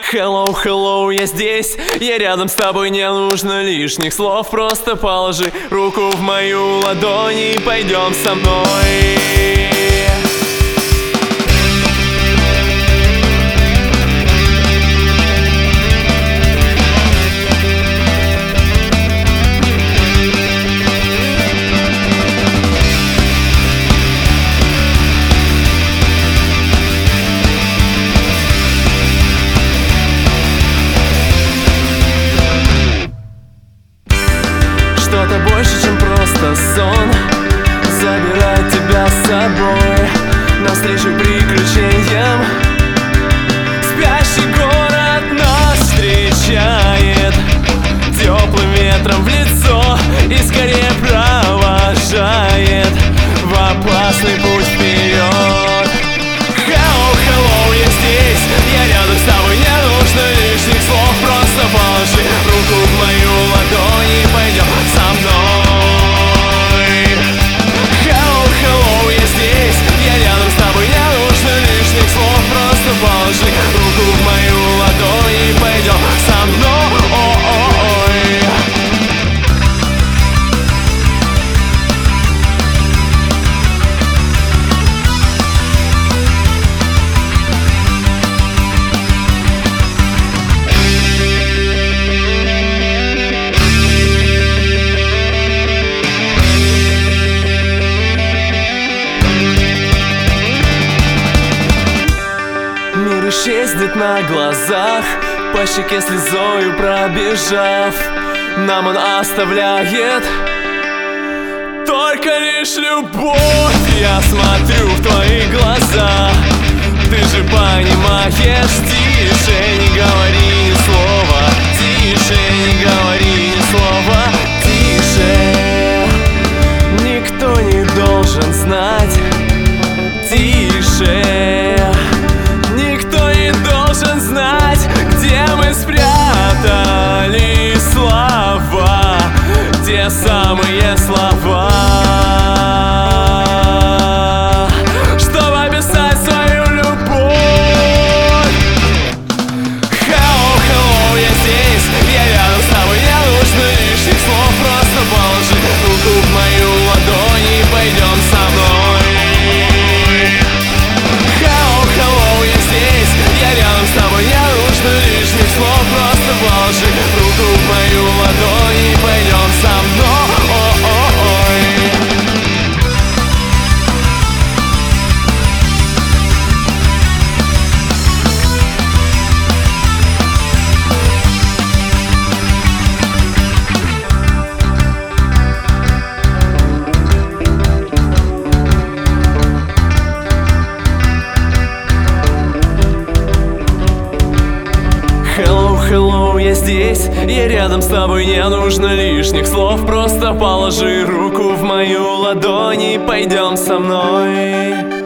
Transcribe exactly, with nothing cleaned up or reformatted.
Hello, hello, я здесь, я рядом с тобой, не нужно лишних слов. Просто положи руку в мою ладонь и пойдем со мной. Что-то больше, чем просто сон, забирает тебя с собой навстречу приключениям. Спящий город нас встречает теплым ветром в лицо и скорее провожает в опасный путь вперед. Hello, hello, я здесь, я рядом с тобой, не нужно лишних слов. Просто положи руку в мою ладонь и пойдем со мной. Hello, hello, я здесь, я рядом с тобой, не нужно лишних слов. Просто положи руку в мою ладонь и пойдем со мной. Мир исчезнет на глазах, по щеке слезою пробежав. Нам он оставляет только лишь любовь. Я смотрю в твои глаза, ты же понимаешь. Тише, не говори ни слова, тише, не говори ни слова, тише. Никто не должен знать. Тише. Никто не должен знать, где мы спрятали слова, те самые слова, чтобы описать свою любовь. Hello, hello, я здесь, я рядом с тобой, не нужно лишних слов. Просто положи руку в мою ладонь и пойдем со мной. Я рядом с тобой, не нужно лишних слов. Просто положи руку в мою ладонь и пойдем со мной. Hello, hello, я здесь, я рядом с тобой, не нужно лишних слов. Просто положи руку в мою ладонь и пойдем со мной.